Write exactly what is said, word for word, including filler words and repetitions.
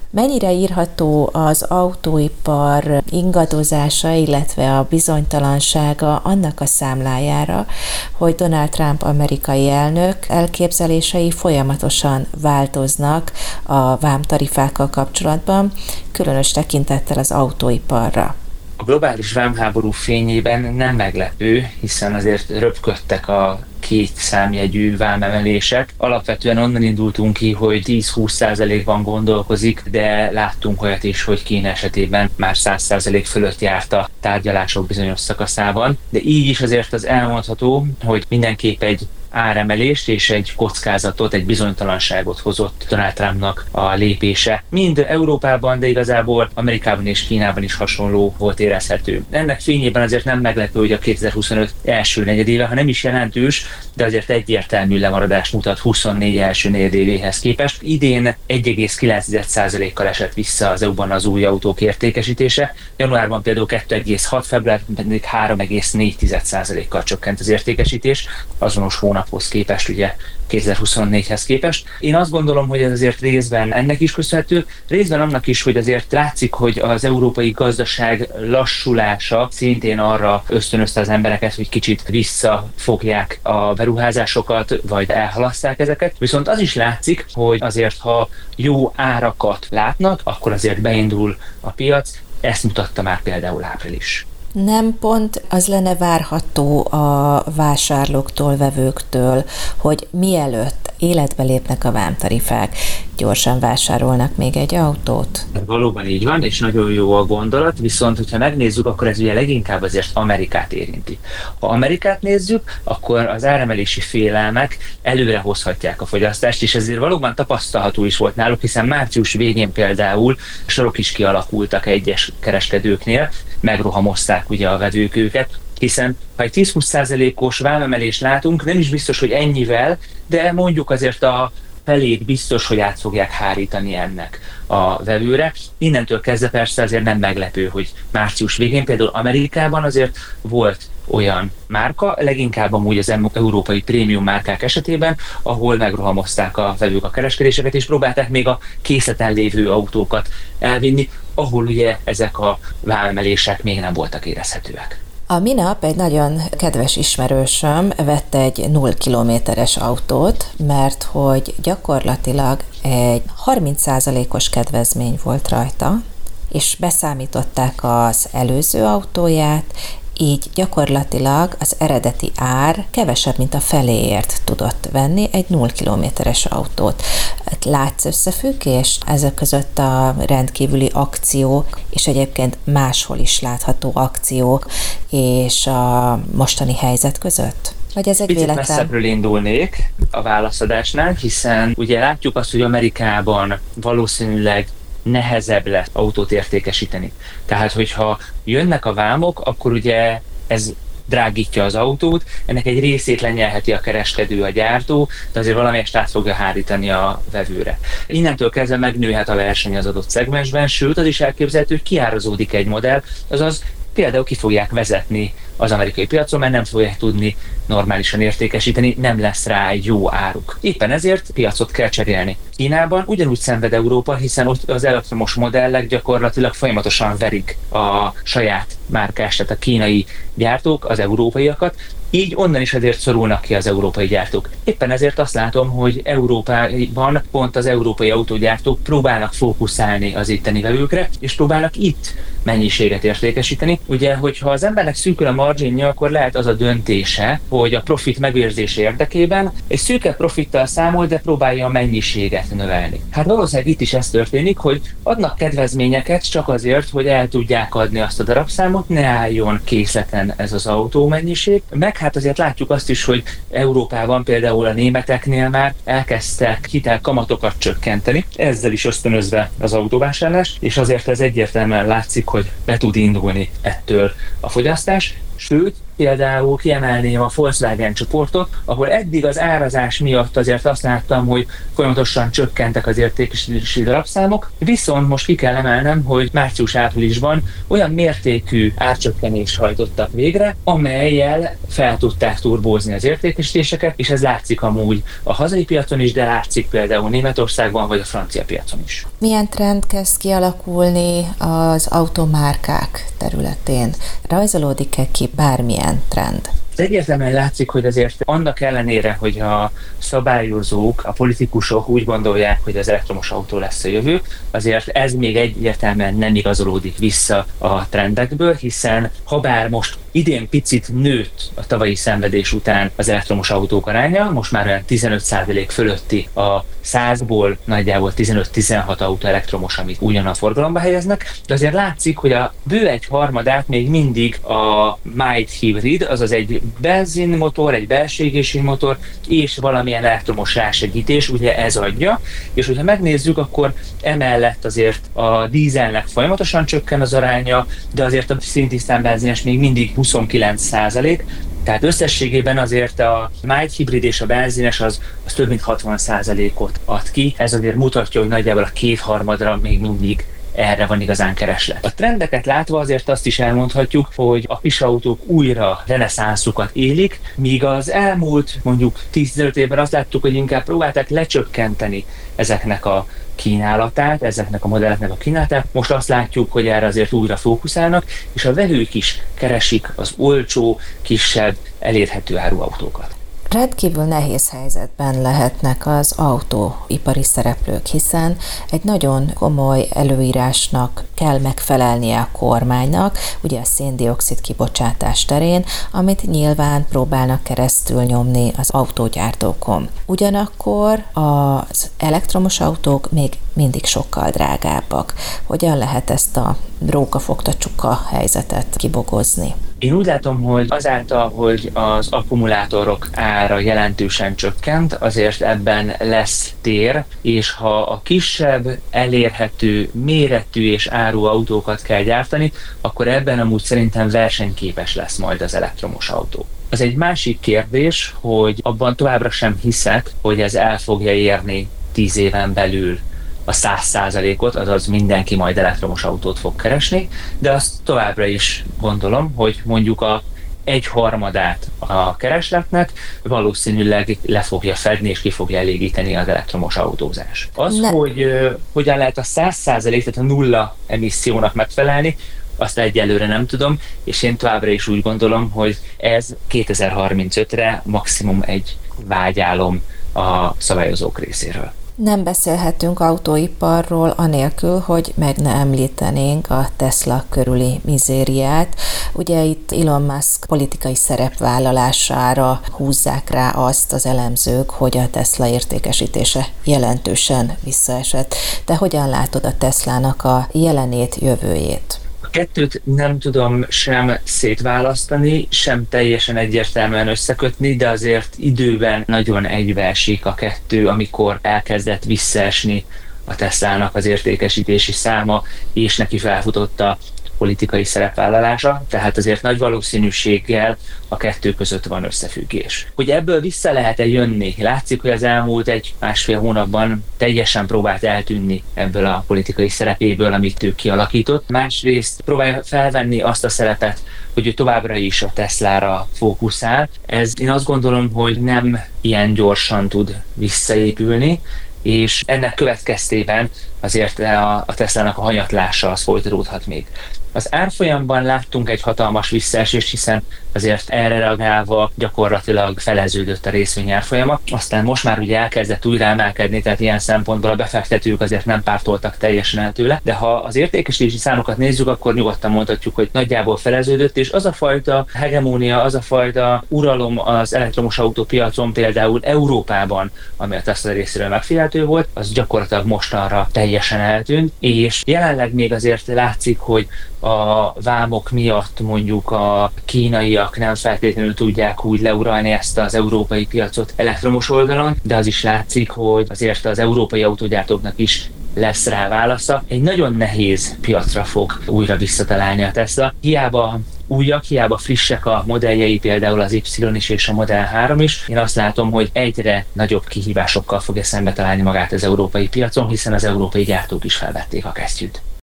Mennyire írható az autóipar ingadozása, illetve a bizonytalansága annak a számlájára, hogy Donald Trump amerikai elnök elképzelései folyamatosan változnak a vámtarifákkal kapcsolatban, különös tekintettel az autóiparra? A globális vámháború fényében nem meglepő, hiszen azért röpködtek a két számjegyű vámemelések. Alapvetően onnan indultunk ki, hogy tíz-húsz százalékban gondolkozik, de láttunk olyat is, hogy Kína esetében már száz százalék fölött járt a tárgyalások bizonyos szakaszában. De így is azért az elmondható, hogy mindenképp egy áremelést és egy kockázatot, egy bizonytalanságot hozott Donald Trumpnak a lépése. Mind Európában, de igazából Amerikában és Kínában is hasonló volt érezhető. Ennek fényében azért nem meglepő, hogy a kétezer-huszonöt első negyedéve, ha nem is jelentős, de azért egyértelmű lemaradást mutat huszonnégy első negyedévéhez képest. Idén egy egész kilenc százalékkal esett vissza az é u-ban az új autók értékesítése. Januárban például kettő egész hat, februárban pedig három egész négy százalékkal csökkent az értékesítés, azonos hónaphoz képest, ugye kétezer-huszonnégyhez képest. Én azt gondolom, hogy ez azért részben ennek is köszönhető, részben annak is, hogy azért látszik, hogy az európai gazdaság lassulása szintén arra ösztönözte az embereket, hogy kicsit visszafogják a beruházásokat, vagy elhalaszták ezeket. Viszont az is látszik, hogy azért, ha jó árakat látnak, akkor azért beindul a piac. Ezt mutatta már például április. Nem pont az lenne várható a vásárlóktól, vevőktől, hogy mielőtt életbe lépnek a vámtarifák, gyorsan vásárolnak még egy autót? Valóban így van, és nagyon jó a gondolat, viszont hogyha megnézzük, akkor ez ugye leginkább azért Amerikát érinti. Ha Amerikát nézzük, akkor az áremelési félelmek előre hozhatják a fogyasztást, és ezért valóban tapasztalható is volt náluk, hiszen március végén például sorok is kialakultak egyes kereskedőknél, megrohamozták ugye a vevők őket, hiszen ha egy tíz-húsz százalékos vámemelést látunk, nem is biztos, hogy ennyivel, de mondjuk azért a felét biztos, hogy át fogják hárítani ennek a vevőre. Innentől kezdve persze azért nem meglepő, hogy március végén például Amerikában azért volt olyan márka, leginkább amúgy az európai prémium márkák esetében, ahol megrohamozták a vevők a kereskedéseket, és próbálták még a készleten lévő autókat elvinni, ahol ugye ezek a vámemelések még nem voltak érezhetőek. A minap egy nagyon kedves ismerősöm vett egy nulla kilométeres autót, mert hogy gyakorlatilag egy harminc százalékos kedvezmény volt rajta, és beszámították az előző autóját, így gyakorlatilag az eredeti ár kevesebb, mint a feléért tudott venni egy nulla kilométeres autót. Látsz összefüggést ezek között a rendkívüli akciók, és egyébként máshol is látható akciók, és a mostani helyzet között? Vagy ez egy Picit véletlen? messzebbről indulnék a válaszadásnál, hiszen ugye látjuk azt, hogy Amerikában valószínűleg nehezebb lesz autót értékesíteni. Tehát, hogyha jönnek a vámok, akkor ugye ez drágítja az autót, ennek egy részét lenyelheti a kereskedő, a gyártó, de azért valamelyest át fogja hárítani a vevőre. Innentől kezdve megnőhet a verseny az adott szegmensben, sőt az is elképzelhető, hogy kiárazódik egy modell, azaz például ki fogják vezetni az amerikai piacon, mert nem fogják tudni normálisan értékesíteni, nem lesz rá egy jó áruk. Éppen ezért piacot kell cserélni. Kínában ugyanúgy szenved Európa, hiszen ott az elektromos modellek gyakorlatilag folyamatosan verik a saját márkás, tehát a kínai gyártók, az európaiakat, így onnan is azért szorulnak ki az európai gyártók. Éppen ezért azt látom, hogy Európában pont az európai autógyártók próbálnak fókuszálni az itteni vevőkre, és próbálnak itt mennyiséget értékesíteni. Ugye, hogyha az embernek szűkül a marginja, akkor lehet az a döntése, hogy a profit megőrzése érdekében egy szűkebb profittal számol, de próbálja a mennyiséget növelni. Hát valószínűleg itt is ez történik, hogy adnak kedvezményeket csak azért, hogy el tudják adni azt a darabszámot, ne álljon készleten ez az autó mennyiség. Meg hát azért látjuk azt is, hogy Európában például a németeknél már elkezdtek hitelkamatokat csökkenteni, ezzel is ösztönözve az autóvásárlást, és azért ez egyértelműen látszik, hogy be tud indulni ettől a fogyasztás. Sőt, például kiemelném a Volkswagen csoportot, ahol eddig az árazás miatt azért azt láttam, hogy folyamatosan csökkentek az értékesítési darabszámok, viszont most ki kell emelnem, hogy március-áprilisban olyan mértékű árcsökkenést hajtottak végre, amellyel fel tudták turbózni az értékesítéseket, és ez látszik amúgy a hazai piacon is, de látszik például Németországban vagy a francia piacon is. Milyen trend kezd kialakulni az automárkák területén? Rajzolódik-e ki bármilyen trend? Egyértelműen látszik, hogy azért annak ellenére, hogy a szabályozók, a politikusok úgy gondolják, hogy az elektromos autó lesz a jövő, azért ez még egyértelműen nem igazolódik vissza a trendekből, hiszen habár most idén picit nőtt a tavalyi szenvedés után az elektromos autók aránya, most már olyan tizenöt százalék fölötti a százból nagyjából tizenöt-tizenhat autó elektromos, amit ugyan a forgalomba helyeznek, de azért látszik, hogy a bő egy harmadát még mindig a mild hybrid, azaz egy benzinmotor, egy belső égésű motor és valamilyen elektromos rásegítés, ugye ez adja, és hogyha megnézzük, akkor emellett azért a dízelnek folyamatosan csökken az aránya, de azért a szintisztán benzines még mindig huszonkilenc százalék, tehát összességében azért a mild hibrid és a benzines az, az több mint hatvan százalékot ad ki. Ez azért mutatja, hogy nagyjából a kétharmadra még mindig erre van igazán kereslet. A trendeket látva azért azt is elmondhatjuk, hogy a kisautók újra reneszánszukat élik, míg az elmúlt mondjuk tíz-tizenöt évben azt láttuk, hogy inkább próbálták lecsökkenteni ezeknek a kínálatát, ezeknek a modelleknek a kínálatát. Most azt látjuk, hogy erre azért újra fókuszálnak, és a vevők is keresik az olcsó, kisebb, elérhető áru autókat. Rendkívül nehéz helyzetben lehetnek az autóipari szereplők, hiszen egy nagyon komoly előírásnak kell megfelelnie a kormánynak, ugye a szén-dioxid kibocsátás terén, amit nyilván próbálnak keresztül nyomni az autógyártókon. Ugyanakkor az elektromos autók még mindig sokkal drágábbak. Hogyan lehet ezt a rókafogta csuka helyzetet kibogozni? Én úgy látom, hogy azáltal, hogy az akkumulátorok ára jelentősen csökkent, azért ebben lesz tér, és ha a kisebb, elérhető, méretű és áru autókat kell gyártani, akkor ebben amúgy szerintem versenyképes lesz majd az elektromos autó. Az egy másik kérdés, hogy abban továbbra sem hiszek, hogy ez el fogja érni tíz éven belül a száz százalékot, azaz mindenki majd elektromos autót fog keresni, de azt továbbra is gondolom, hogy mondjuk a egy harmadát a keresletnek valószínűleg le fogja fedni és ki fogja elégíteni az elektromos autózás. Az, ne. hogy uh, hogyan lehet a száz százalék, tehát a nulla emissziónak megfelelni, azt egyelőre nem tudom, és én továbbra is úgy gondolom, hogy ez kétezer-harmincötre maximum egy vágyálom a szabályozók részéről. Nem beszélhetünk autóiparról anélkül, hogy meg ne említenénk a Tesla körüli mizériát. Ugye itt Elon Musk politikai szerepvállalására húzzák rá azt az elemzők, hogy a Tesla értékesítése jelentősen visszaesett. De hogyan látod a Teslának a jelenét, jövőjét? A kettőt nem tudom sem szétválasztani, sem teljesen egyértelműen összekötni, de azért időben nagyon egybeesik a kettő, amikor elkezdett visszaesni a Teslának az értékesítési száma, és neki felfutott a politikai szerepvállalása, tehát azért nagy valószínűséggel a kettő között van összefüggés. Hogy ebből vissza lehet-e jönni? Látszik, hogy az elmúlt egy-másfél hónapban teljesen próbált eltűnni ebből a politikai szerepéből, amit ő kialakított. Másrészt próbálja felvenni azt a szerepet, hogy ő továbbra is a Teslára fókuszál. Ez én azt gondolom, hogy nem ilyen gyorsan tud visszaépülni, és ennek következtében azért a, a Teslának a hanyatlása az folytatódhat még. Az árfolyamban láttunk egy hatalmas visszaesést, hiszen azért erre reagálva gyakorlatilag feleződött a részvény árfolyama. Aztán most már ugye elkezdett újra emelkedni, tehát ilyen szempontból a befektetők azért nem pártoltak teljesen el tőle, de ha az értékesítési számokat nézzük, akkor nyugodtan mondhatjuk, hogy nagyjából feleződött, és az a fajta hegemónia, az a fajta uralom az elektromos autópiacon például Európában, ami a Tesla részéről megfigyelhető volt, az gyakorlatilag mostanra teljesen eltűnt, és jelenleg még azért látszik, hogy a vámok miatt mondjuk a kínaiak nem feltétlenül tudják úgy leuralni ezt az európai piacot elektromos oldalon, de az is látszik, hogy azért az európai autógyártóknak is lesz rá válasza. Egy nagyon nehéz piacra fog újra visszatalálni a Tesla. Hiába újak, hiába frissek a modelljei, például az Y is és a Model három is. Én azt látom, hogy egyre nagyobb kihívásokkal fogja szembe találni magát az európai piacon, hiszen az európai gyártók is felvették a kesztyűt.